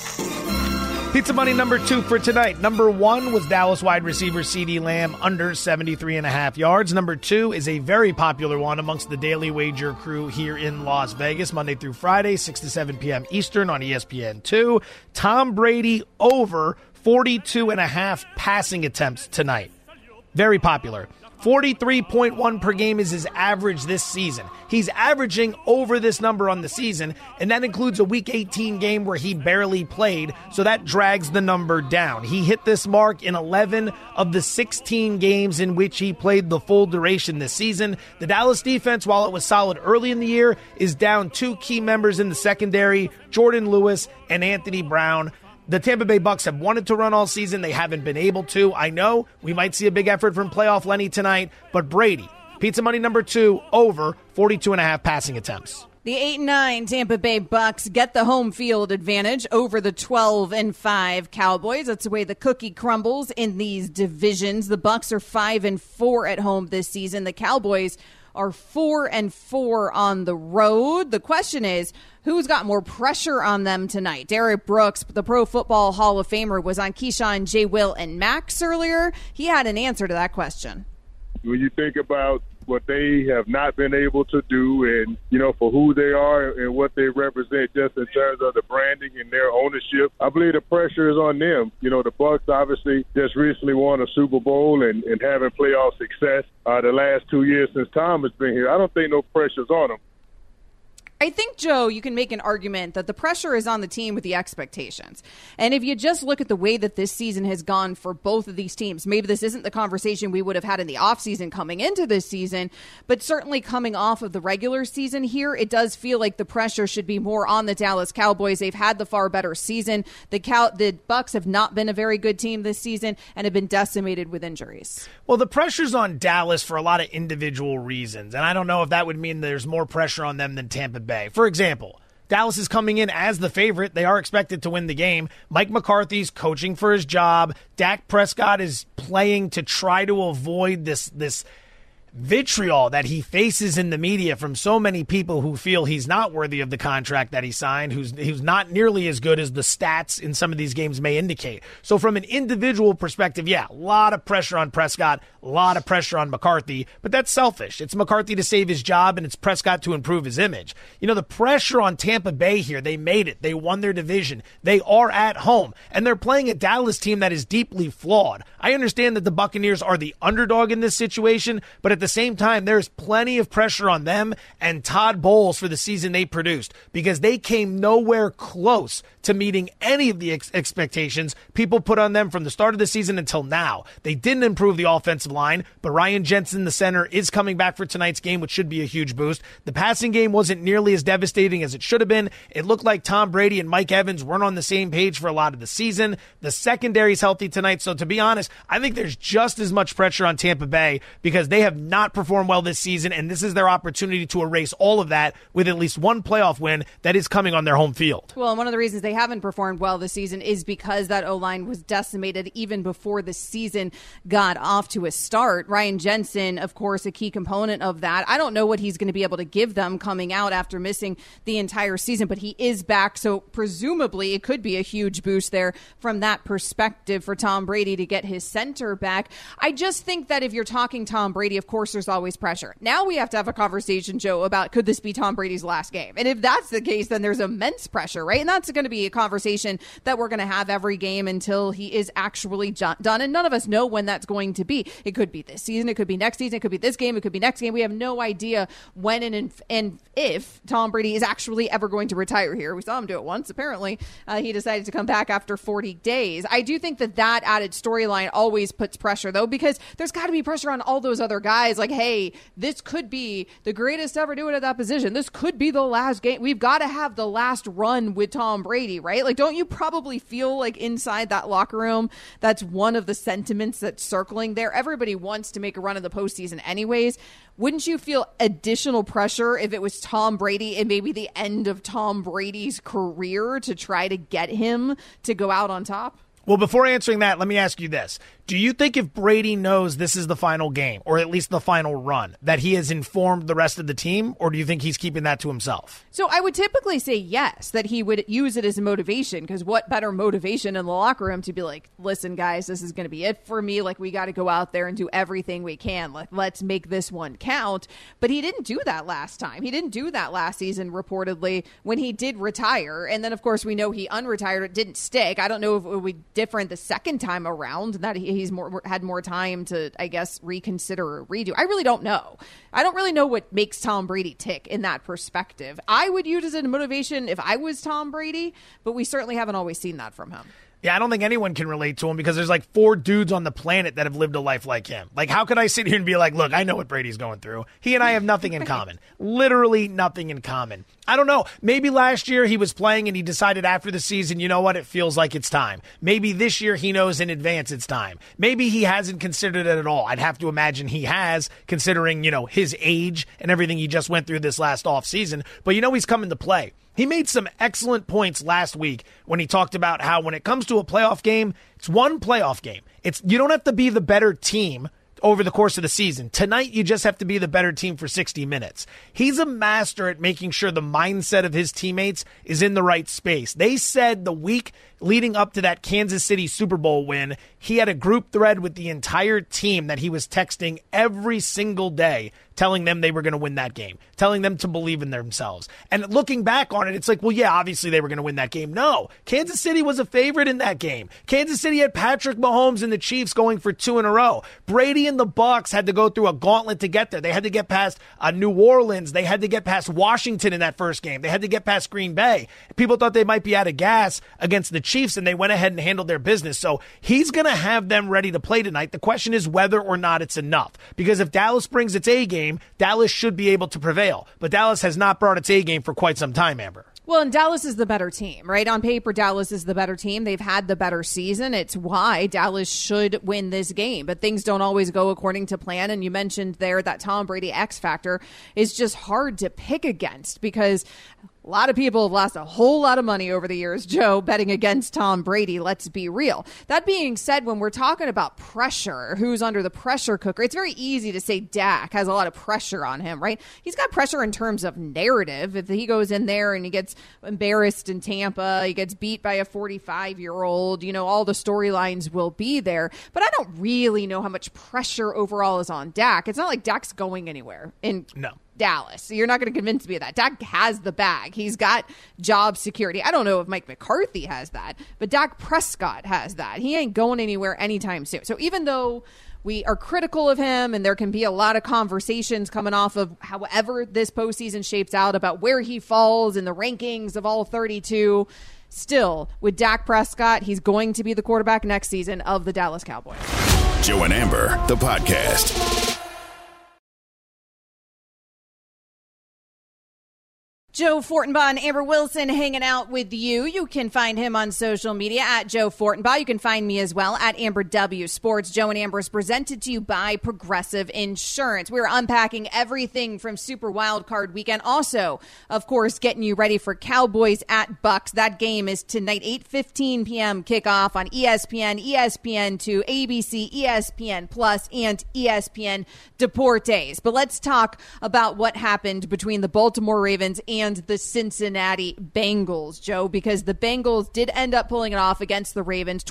Pizza money number 2 for tonight. Number 1 was Dallas wide receiver CeeDee Lamb under 73.5 yards. Number 2 is a very popular one amongst the Daily Wager crew here in Las Vegas, Monday through Friday, 6 to 7 p.m. Eastern on ESPN2. Tom Brady over 42.5 passing attempts tonight. Very popular. 43.1 per game is his average this season. He's averaging over this number on the season, and that includes a Week 18 game where he barely played, so that drags the number down. He hit this mark in 11 of the 16 games in which he played the full duration this season. The Dallas defense, while it was solid early in the year, is down 2 key members in the secondary, Jordan Lewis and Anthony Brown. The Tampa Bay Bucs have wanted to run all season. They haven't been able to. I know we might see a big effort from playoff Lenny tonight, but Brady, pizza money number 2, over 42.5 passing attempts. The 8-9 Tampa Bay Bucs get the home field advantage over the 12-5 Cowboys. That's the way the cookie crumbles in these divisions. The Bucs are 5-4 at home this season. The Cowboys are 4-4 on the road. The question is, who's got more pressure on them tonight? Derek Brooks, the Pro Football Hall of Famer, was on Keyshawn, J. Will, and Max earlier. He had an answer to that question. When you think about what they have not been able to do, and, for who they are and what they represent just in terms of the branding and their ownership. I believe the pressure is on them. The Bucs obviously just recently won a Super Bowl and having playoff success the last 2 years since Tom has been here. I don't think no pressure's on them. I think, Joe, you can make an argument that the pressure is on the team with the expectations. And if you just look at the way that this season has gone for both of these teams, maybe this isn't the conversation we would have had in the offseason coming into this season, but certainly coming off of the regular season here, it does feel like the pressure should be more on the Dallas Cowboys. They've had the far better season. The Bucs have not been a very good team this season and have been decimated with injuries. Well, the pressure's on Dallas for a lot of individual reasons, and I don't know if that would mean there's more pressure on them than Tampa Bay. For example, Dallas is coming in as the favorite. They are expected to win the game. Mike McCarthy's coaching for his job. Dak Prescott is playing to try to avoid this vitriol that he faces in the media from so many people who feel he's not worthy of the contract that he signed, who's not nearly as good as the stats in some of these games may indicate. So from an individual perspective, yeah, a lot of pressure on Prescott, a lot of pressure on McCarthy, but that's selfish. It's McCarthy to save his job, and it's Prescott to improve his image. The pressure on Tampa Bay here, they made it. They won their division. They are at home, and they're playing a Dallas team that is deeply flawed. I understand that the Buccaneers are the underdog in this situation, but at the same time, there's plenty of pressure on them and Todd Bowles for the season they produced because they came nowhere close to meeting any of the expectations people put on them from the start of the season until now. They didn't improve the offensive line, but Ryan Jensen, the center, is coming back for tonight's game, which should be a huge boost. The passing game wasn't nearly as devastating as it should have been. It looked like Tom Brady and Mike Evans weren't on the same page for a lot of the season. The secondary's healthy tonight, so to be honest, I think there's just as much pressure on Tampa Bay because they have not performed well this season, and this is their opportunity to erase all of that with at least one playoff win that is coming on their home field. Well, and one of the reasons they haven't performed well this season is because that O-line was decimated even before the season got off to a start. Ryan Jensen, of course, a key component of that. I don't know what he's going to be able to give them coming out after missing the entire season, but he is back, so presumably it could be a huge boost there from that perspective for Tom Brady to get his center back. I just think that if you're talking Tom Brady, of course, there's always pressure. Now we have to have a conversation, Joe, about could this be Tom Brady's last game? And if that's the case, then there's immense pressure, right? And that's going to be a conversation that we're going to have every game until he is actually done. And none of us know when that's going to be. It could be this season. It could be next season. It could be this game. It could be next game. We have no idea when and if Tom Brady is actually ever going to retire here. We saw him do it once. Apparently, he decided to come back after 40 days. I do think that added storyline always puts pressure, though, because there's got to be pressure on all those other guys. Like, hey, this could be the greatest ever do it at that position. This could be the last game. We've got to have the last run with Tom Brady, right? Like, don't you probably feel like inside that locker room, that's one of the sentiments that's circling there? Everybody wants to make a run in the postseason anyways. Wouldn't you feel additional pressure if it was Tom Brady and maybe the end of Tom Brady's career to try to get him to go out on top? Well, before answering that, let me ask you this. Do you think if Brady knows this is the final game, or at least the final run, that he has informed the rest of the team, or do you think he's keeping that to himself? So I would typically say yes, that he would use it as a motivation, because what better motivation in the locker room to be like, listen, guys, this is going to be it for me. Like, we got to go out there and do everything we can. Let's make this one count. But he didn't do that last time. He didn't do that last season, reportedly, when he did retire. And then, of course, we know he unretired. It didn't stick. I don't know if it would be different the second time around, that he's had more time to, I guess, reconsider or redo. I really don't know. I don't really know what makes Tom Brady tick in that perspective. I would use it as a motivation if I was Tom Brady, but we certainly haven't always seen that from him. Yeah, I don't think anyone can relate to him because there's like 4 dudes on the planet that have lived a life like him. Like, how could I sit here and be like, look, I know what Brady's going through. He and I have nothing in common. Literally nothing in common. I don't know. Maybe last year he was playing and he decided after the season, you know what, it feels like it's time. Maybe this year he knows in advance it's time. Maybe he hasn't considered it at all. I'd have to imagine he has, considering, his age and everything he just went through this last offseason. But he's coming to play. He made some excellent points last week when he talked about how when it comes to a playoff game, it's one playoff game. You don't have to be the better team over the course of the season. Tonight, you just have to be the better team for 60 minutes. He's a master at making sure the mindset of his teammates is in the right space. They said the week leading up to that Kansas City Super Bowl win, he had a group thread with the entire team that he was texting every single day, telling them they were going to win that game, telling them to believe in themselves. And looking back on it, it's like, well, yeah, obviously they were going to win that game. No, Kansas City was a favorite in that game. Kansas City had Patrick Mahomes and the Chiefs going for 2 in a row. Brady and the Bucs had to go through a gauntlet to get there. They had to get past New Orleans. They had to get past Washington in that first game. They had to get past Green Bay. People thought they might be out of gas against the Chiefs, and they went ahead and handled their business. So he's going to have them ready to play tonight. The question is whether or not it's enough. Because if Dallas brings its A game, Dallas should be able to prevail. But Dallas has not brought its A game for quite some time, Amber. Well, and Dallas is the better team, right? On paper, Dallas is the better team. They've had the better season. It's why Dallas should win this game. But things don't always go according to plan. And you mentioned there that Tom Brady X factor is just hard to pick against because a lot of people have lost a whole lot of money over the years, Joe, betting against Tom Brady. Let's be real. That being said, when we're talking about pressure, who's under the pressure cooker, it's very easy to say Dak has a lot of pressure on him, right? He's got pressure in terms of narrative. If he goes in there and he gets embarrassed in Tampa, he gets beat by a 45-year-old, all the storylines will be there. But I don't really know how much pressure overall is on Dak. It's not like Dak's going anywhere in Dallas. So you're not going to convince me of that. Dak has the bag. He's got job security. I don't know if Mike McCarthy has that, but Dak Prescott has that. He ain't going anywhere anytime soon. So even though we are critical of him and there can be a lot of conversations coming off of however this postseason shapes out about where he falls in the rankings of all 32, still, with Dak Prescott, he's going to be the quarterback next season of the Dallas Cowboys. Joe and Amber, the podcast. Joe Fortenbaugh and Amber Wilson hanging out with you. You can find him on social media at Joe Fortenbaugh. You can find me as well at Amber W Sports. Joe and Amber is presented to you by Progressive Insurance. We're unpacking everything from Super Wildcard Weekend. Also, of course, getting you ready for Cowboys at Bucks. That game is tonight, 8:15 p.m. kickoff on ESPN, ESPN2, ABC, ESPN Plus, and ESPN Deportes. But let's talk about what happened between the Baltimore Ravens and the Cincinnati Bengals, Joe, because the Bengals did end up pulling it off against the Ravens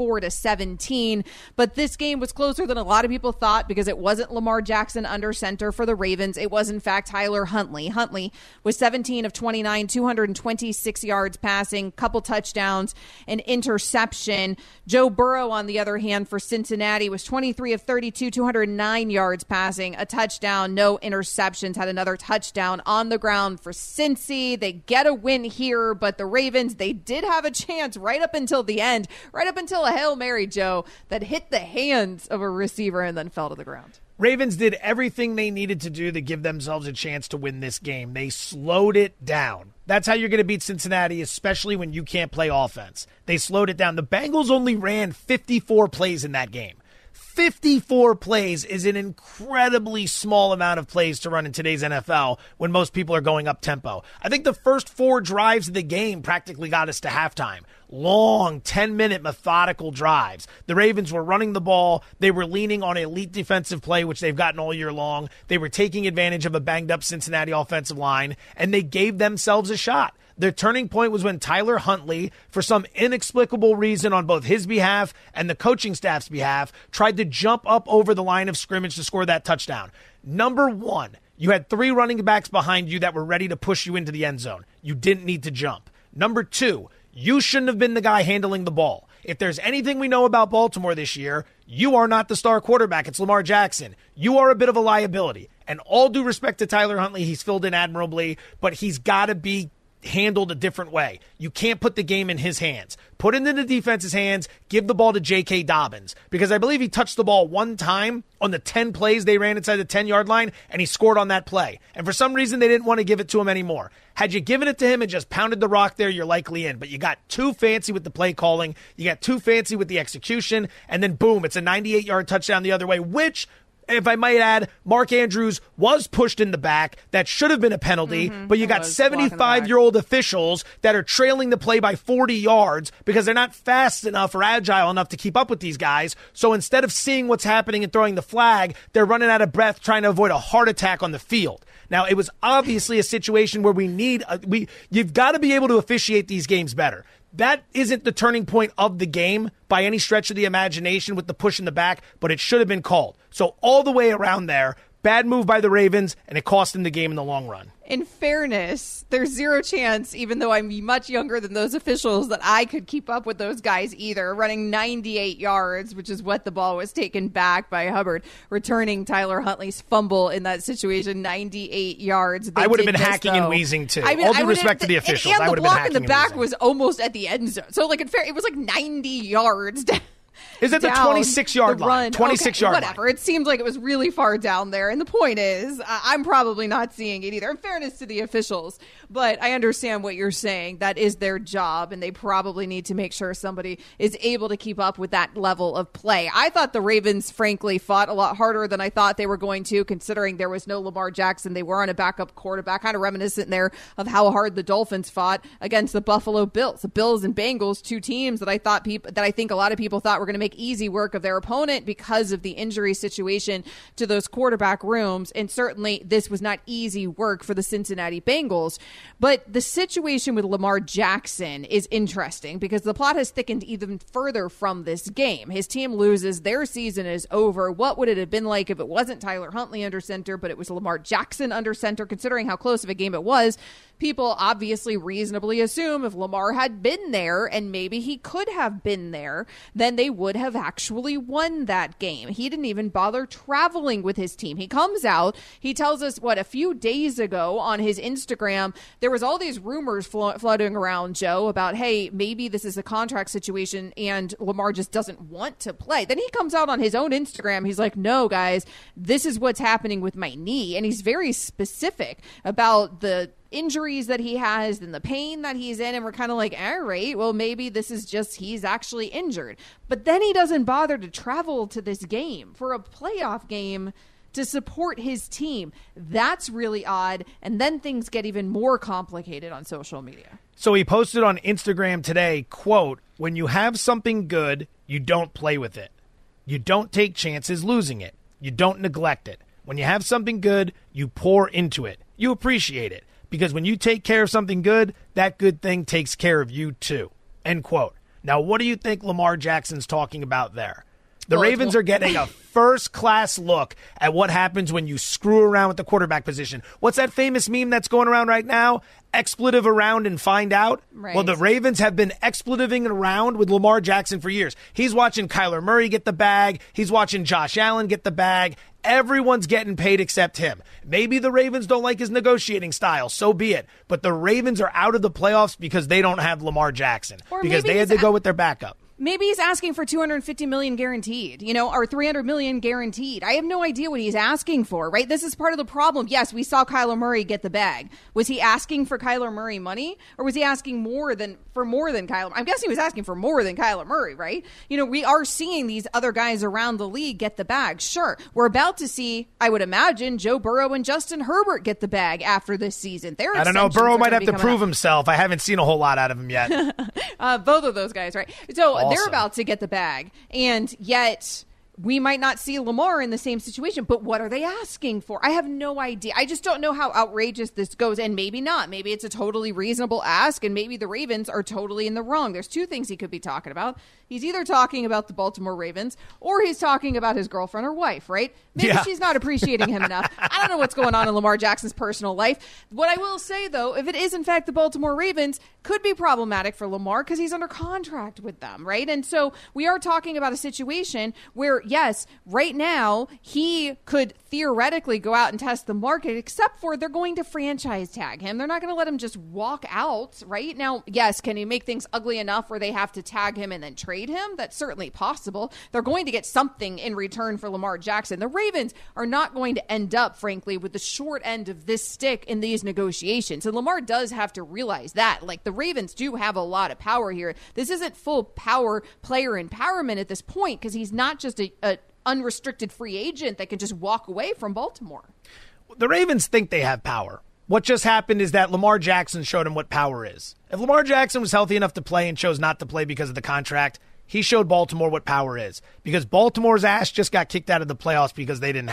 24-17, but this game was closer than a lot of people thought because it wasn't Lamar Jackson under center for the Ravens. It was, in fact, Tyler Huntley. Huntley was 17 of 29, 226 yards passing, couple touchdowns, an interception. Joe Burrow, on the other hand, for Cincinnati was 23 of 32, 209 yards passing, a touchdown, no interceptions, had another touchdown on the ground for Cincy. They get a win here, but the Ravens, they did have a chance right up until the end, right up until a Hail Mary, Joe, that hit the hands of a receiver and then fell to the ground. Ravens did everything they needed to do to give themselves a chance to win this game. They slowed it down. That's how you're going to beat Cincinnati, especially when you can't play offense. They slowed it down. The Bengals only ran 54 plays in that game. 54 plays is an incredibly small amount of plays to run in today's NFL when most people are going up tempo. I think the first 4 drives of the game practically got us to halftime. Long 10-minute methodical drives. The Ravens were running the ball. They were leaning on elite defensive play, which they've gotten all year long. They were taking advantage of a banged-up Cincinnati offensive line, and they gave themselves a shot. Their turning point was when Tyler Huntley, for some inexplicable reason on both his behalf and the coaching staff's behalf, tried to jump up over the line of scrimmage to score that touchdown. Number one, you had 3 running backs behind you that were ready to push you into the end zone. You didn't need to jump. Number 2, you shouldn't have been the guy handling the ball. If there's anything we know about Baltimore this year, you are not the star quarterback. It's Lamar Jackson. You are a bit of a liability. And all due respect to Tyler Huntley, he's filled in admirably, but he's got to be handled a different way. You can't put the game in his hands. Put it in the defense's hands. Give the ball to J.K. Dobbins, because I believe he touched the ball one time on the 10 plays they ran inside the 10-yard line, and he scored on that play. And for some reason, they didn't want to give it to him anymore. Had you given it to him and just pounded the rock there, you're likely in. But you got too fancy with the play calling. You got too fancy with the execution. And then, boom, it's a 98-yard touchdown the other way, which, if I might add, Mark Andrews was pushed in the back. That should have been a penalty, but you got 75-year-old officials that are trailing the play by 40 yards because they're not fast enough or agile enough to keep up with these guys. So instead of seeing what's happening and throwing the flag, they're running out of breath trying to avoid a heart attack on the field. Now, it was obviously a situation where you've got to be able to officiate these games better. That isn't the turning point of the game by any stretch of the imagination with the push in the back, but it should have been called. So all the way around there, bad move by the Ravens, and it cost them the game in the long run. In fairness, there's zero chance, even though I'm much younger than those officials, that I could keep up with those guys either. Running 98 yards, which is what the ball was taken back by Hubbard, returning Tyler Huntley's fumble in that situation, 98 yards. I would have been hacking and wheezing too. All due respect to the officials, I would have been hacking and wheezing. And the block in the back was almost at the end zone. So, in fair, it was 90 yards down. Is it the 26-yard line? 26-yard line. Whatever. It seemed like it was really far down there. And the point is, I'm probably not seeing it either. In fairness to the officials, but I understand what you're saying. That is their job, and they probably need to make sure somebody is able to keep up with that level of play. I thought the Ravens, frankly, fought a lot harder than I thought they were going to, considering there was no Lamar Jackson. They were on a backup quarterback, kind of reminiscent there of how hard the Dolphins fought against the Buffalo Bills. The Bills and Bengals, two teams that I think a lot of people thought were going to make easy work of their opponent because of the injury situation to those quarterback rooms. And certainly this was not easy work for the Cincinnati Bengals. But the situation with Lamar Jackson is interesting because the plot has thickened even further from this game. His team loses. Their season is over. What would it have been like if it wasn't Tyler Huntley under center, but it was Lamar Jackson under center, considering how close of a game it was? People obviously reasonably assume if Lamar had been there, and maybe he could have been there, then they would have actually won that game. He didn't even bother traveling with his team. He comes out, he tells us, a few days ago on his Instagram, there was all these rumors floating around, Joe, about, hey, maybe this is a contract situation and Lamar just doesn't want to play. Then he comes out on his own Instagram. He's like, no, guys, this is what's happening with my knee. And he's very specific about the injuries that he has and the pain that he's in, and we're kind of like, all right, well, maybe this is just he's actually injured. But then he doesn't bother to travel to this game for a playoff game to support his team. That's really odd, and then things get even more complicated on social media. So he posted on Instagram today, quote, "When you have something good, you don't play with it. You don't take chances losing it. You don't neglect it. When you have something good, you pour into it. You appreciate it. Because when you take care of something good, that good thing takes care of you too." End quote. Now, what do you think Lamar Jackson's talking about there? The Ravens are getting a first-class look at what happens when you screw around with the quarterback position. What's that famous meme that's going around right now? Expletive around and find out. Right. Well, the Ravens have been expletiving around with Lamar Jackson for years. He's watching Kyler Murray get the bag. He's watching Josh Allen get the bag. Everyone's getting paid except him. Maybe the Ravens don't like his negotiating style. So be it. But the Ravens are out of the playoffs because they don't have Lamar Jackson. Because they had to go with their backup. Maybe he's asking for $250 million guaranteed, or $300 million guaranteed. I have no idea what he's asking for, right? This is part of the problem. Yes, we saw Kyler Murray get the bag. Was he asking for Kyler Murray money, or was he asking more than Kyler? I'm guessing he was asking for more than Kyler Murray, right? We are seeing these other guys around the league get the bag. Sure, we're about to see, I would imagine, Joe Burrow and Justin Herbert get the bag after this season. I don't know. Burrow might have to prove himself. I haven't seen a whole lot out of him yet. Both of those guys, right? So they're about to get the bag, and yet we might not see Lamar in the same situation. But what are they asking for? I have no idea. I just don't know how outrageous this goes, and maybe not. Maybe it's a totally reasonable ask, and maybe the Ravens are totally in the wrong. There's two things he could be talking about. He's either talking about the Baltimore Ravens, or he's talking about his girlfriend or wife, right? Maybe she's not appreciating him enough. I don't know what's going on in Lamar Jackson's personal life. What I will say, though, if it is in fact the Baltimore Ravens, could be problematic for Lamar because he's under contract with them, right? And so we are talking about a situation where, yes, right now he could theoretically go out and test the market, except for they're going to franchise tag him. They're not going to let him just walk out, right? Now, yes, can he make things ugly enough where they have to tag him and then trade him? That's certainly possible. They're going to get something in return for Lamar Jackson. The Ravens are not going to end up, frankly, with the short end of this stick in these negotiations. And Lamar does have to realize that. Like, the Ravens do have a lot of power here. This isn't full power player empowerment at this point because he's not just a unrestricted free agent that can just walk away from Baltimore. The Ravens think they have power. What just happened is that Lamar Jackson showed him what power is. If Lamar Jackson was healthy enough to play and chose not to play because of the contract, he showed Baltimore what power is, because Baltimore's ass just got kicked out of the playoffs because they didn't have him.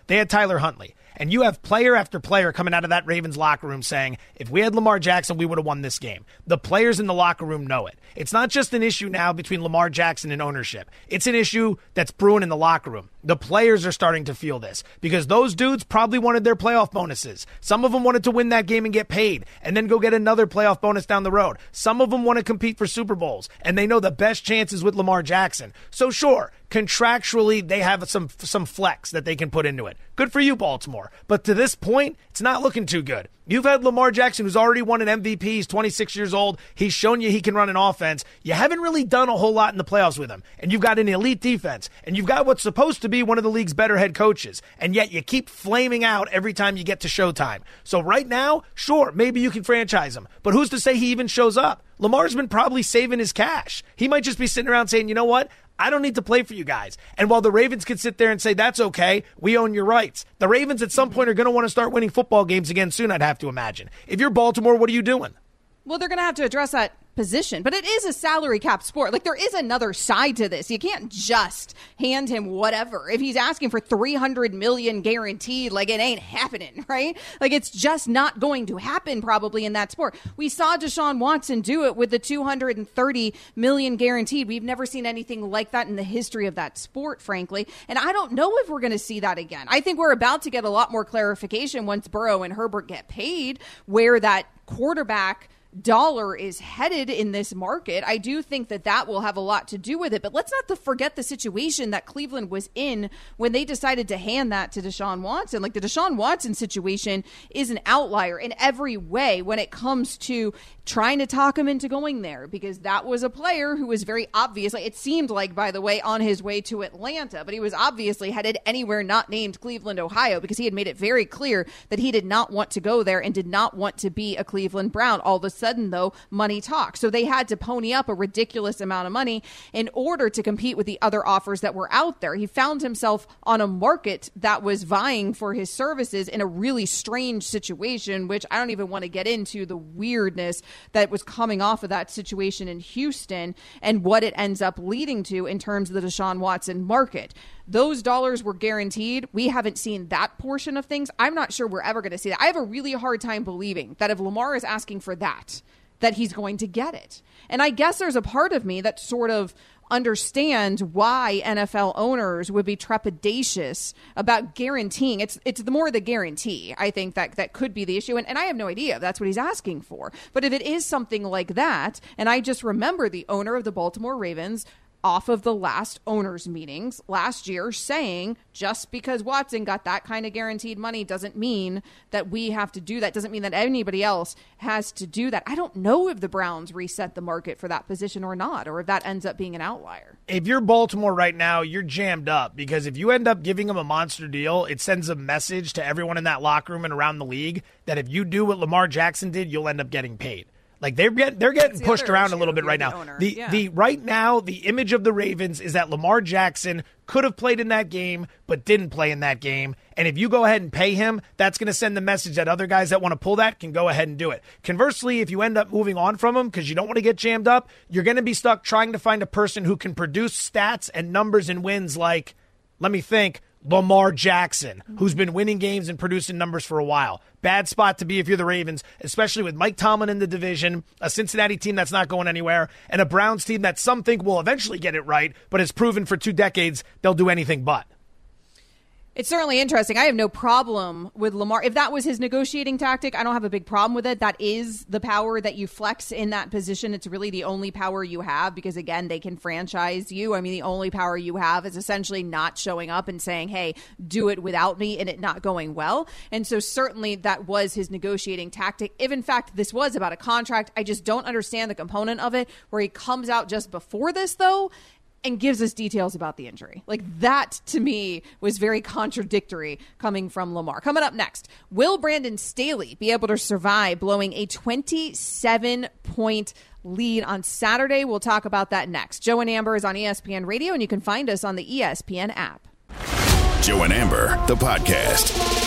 They had Tyler Huntley. And you have player after player coming out of that Ravens locker room saying, if we had Lamar Jackson, we would have won this game. The players in the locker room know it. It's not just an issue now between Lamar Jackson and ownership. It's an issue that's brewing in the locker room. The players are starting to feel this because those dudes probably wanted their playoff bonuses. Some of them wanted to win that game and get paid and then go get another playoff bonus down the road. Some of them want to compete for Super Bowls, and they know the best chance is with Lamar Jackson. So sure, contractually, they have some flex that they can put into it. Good for you, Baltimore. But to this point, it's not looking too good. You've had Lamar Jackson, who's already won an MVP. He's 26 years old. He's shown you he can run an offense. You haven't really done a whole lot in the playoffs with him. And you've got an elite defense. And you've got what's supposed to be one of the league's better head coaches. And yet you keep flaming out every time you get to Showtime. So right now, sure, maybe you can franchise him. But who's to say he even shows up? Lamar's been probably saving his cash. He might just be sitting around saying, you know what? I don't need to play for you guys. And while the Ravens could sit there and say, that's okay, we own your rights, the Ravens at some point are going to want to start winning football games again soon, I'd have to imagine. If you're Baltimore, what are you doing? Well, they're going to have to address that position, but it is a salary cap sport. Like, there is another side to this. You can't just hand him whatever. If he's asking for $300 million guaranteed, like, it ain't happening, right? Like, it's just not going to happen probably in that sport. We saw Deshaun Watson do it with the $230 million guaranteed. We've never seen anything like that in the history of that sport, frankly. And I don't know if we're going to see that again. I think we're about to get a lot more clarification once Burrow and Herbert get paid, where that quarterback dollar is headed in this market. I do think that will have a lot to do with it, but let's not forget the situation that Cleveland was in when they decided to hand that to Deshaun Watson. Like, the Deshaun Watson situation is an outlier in every way when it comes to trying to talk him into going there, because that was a player who was very obviously, it seemed like, by the way, on his way to Atlanta, but he was obviously headed anywhere not named Cleveland, Ohio, because he had made it very clear that he did not want to go there and did not want to be a Cleveland Brown. All of a sudden, though, money talks. So they had to pony up a ridiculous amount of money in order to compete with the other offers that were out there. He found himself on a market that was vying for his services in a really strange situation, which I don't even want to get into the weirdness that was coming off of that situation in Houston and what it ends up leading to in terms of the Deshaun Watson market. Those dollars were guaranteed. We haven't seen that portion of things. I'm not sure we're ever going to see that. I have a really hard time believing that if Lamar is asking for that he's going to get it. And I guess there's a part of me that sort of understands why NFL owners would be trepidatious about guaranteeing. It's the more the guarantee, I think, that could be the issue. And I have no idea if that's what he's asking for. But if it is something like that, and I just remember the owner of the Baltimore Ravens off of the last owners meetings last year saying, just because Watson got that kind of guaranteed money doesn't mean that we have to do that. Doesn't mean that anybody else has to do that. I don't know if the Browns reset the market for that position or not, or if that ends up being an outlier. If you're Baltimore right now, you're jammed up, because if you end up giving him a monster deal, it sends a message to everyone in that locker room and around the league that if you do what Lamar Jackson did, you'll end up getting paid. Like, they're getting pushed around a little bit right now. Right now, the image of the Ravens is that Lamar Jackson could have played in that game, but didn't play in that game. And if you go ahead and pay him, that's going to send the message that other guys that want to pull that can go ahead and do it. Conversely, if you end up moving on from him because you don't want to get jammed up, you're going to be stuck trying to find a person who can produce stats and numbers and wins like, let me think, Lamar Jackson, who's been winning games and producing numbers for a while. Bad spot to be if you're the Ravens, especially with Mike Tomlin in the division, a Cincinnati team that's not going anywhere, and a Browns team that some think will eventually get it right, but has proven for 2 decades they'll do anything but. It's certainly interesting. I have no problem with Lamar. If that was his negotiating tactic, I don't have a big problem with it. That is the power that you flex in that position. It's really the only power you have because, again, they can franchise you. I mean, the only power you have is essentially not showing up and saying, hey, do it without me, and it not going well. And so certainly that was his negotiating tactic. If, in fact, this was about a contract, I just don't understand the component of it where he comes out just before this, though, and gives us details about the injury. Like, that, to me, was very contradictory coming from Lamar. Coming up next, will Brandon Staley be able to survive blowing a 27-point lead on Saturday? We'll talk about that next. Joe and Amber is on ESPN Radio, and you can find us on the ESPN app. Joe and Amber, the podcast.